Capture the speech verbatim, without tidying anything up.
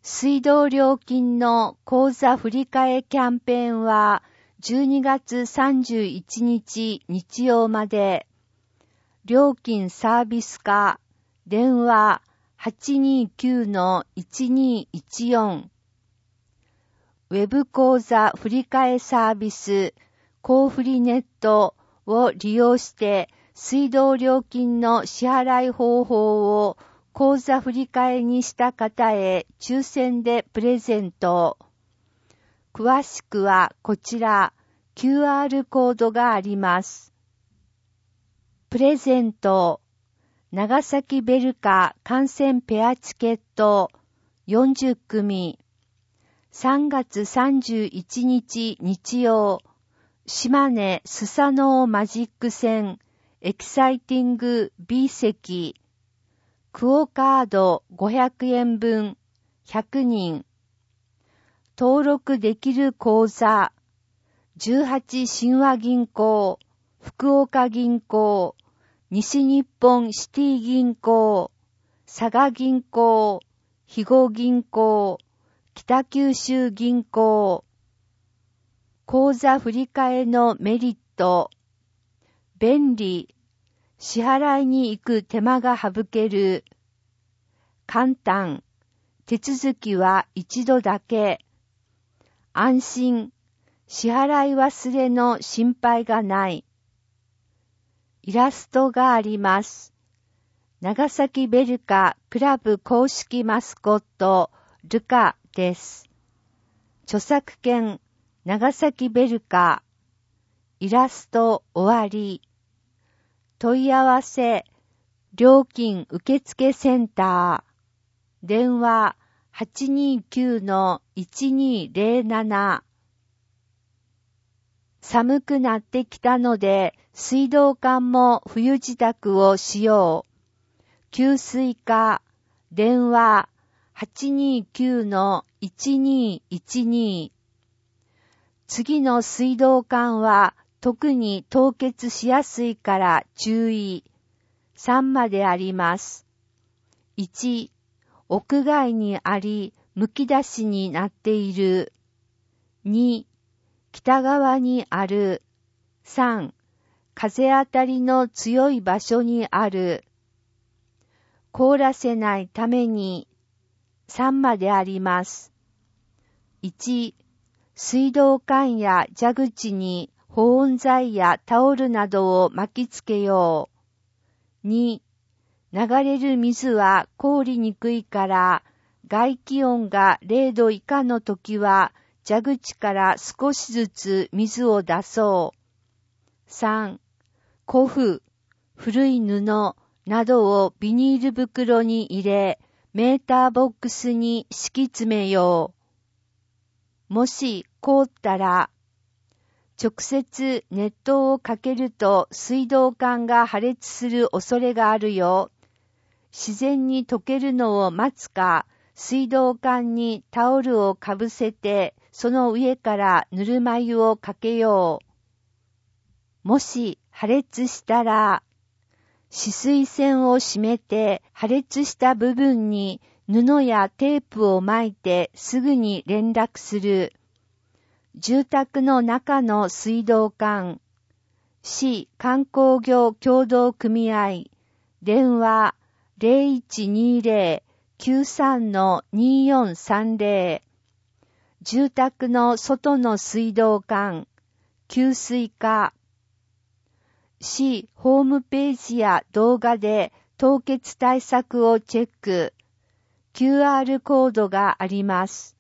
水道料金の口座振替キャンペーンはじゅうにがつさんじゅういちにち日曜まで。料金サービス課、電話 はちにきゅうのいちにいちよん。ウェブ口座振替サービス、コーフリネットを利用して水道料金の支払い方法を口座振替にした方へ抽選でプレゼント。詳しくはこちら キューアール コードがあります。プレゼント、長崎ベルカ観戦ペアチケットよんじゅっくみ。さんがつさんじゅういちにち日曜、島根スサノーマジック戦エキサイティング B 席。クオカードごひゃくえんぶんひゃくにん。登録できる口座じゅうはち親和銀行、福岡銀行、西日本シティ銀行、佐賀銀行、肥後銀行、北九州銀行。口座振替のメリット。便利。支払いに行く手間が省ける。簡単。手続きは一度だけ。安心。支払い忘れの心配がない。イラストがあります。長崎ベルカクラブ公式マスコット、ルカです。著作権、長崎ベルカ。イラスト終わり。問い合わせ、料金受付センター。電話 はちにきゅうのいちにーぜろなな。寒くなってきたので、水道管も冬支度をしよう。給水課、電話 はちにきゅうのいちにいちに。次の水道管は特に凍結しやすいから注意。さんまであります。いち、屋外にあり、むき出しになっている。に、北側にある。さん、風当たりの強い場所にある。凍らせないためにさんまであります。いち、水道管や蛇口に保温材やタオルなどを巻きつけよう。に、流れる水は凍りにくいから外気温がれいど以下の時は蛇口から少しずつ水を出そう。さん、古布、古い布などをビニール袋に入れ、メーターボックスに敷き詰めよう。もし凍ったら、直接熱湯をかけると水道管が破裂する恐れがあるよ。自然に溶けるのを待つか、水道管にタオルをかぶせて、その上からぬるま湯をかけよう。もし破裂したら、止水栓を閉めて破裂した部分に布やテープを巻いてすぐに連絡する。住宅の中の水道管。市観光業協同組合。電話 ゼロいちにゼロ きゅうさんのによんさんゼロ。住宅の外の水道管。給水課。市ホームページや動画で凍結対策をチェック。キューアール コードがあります。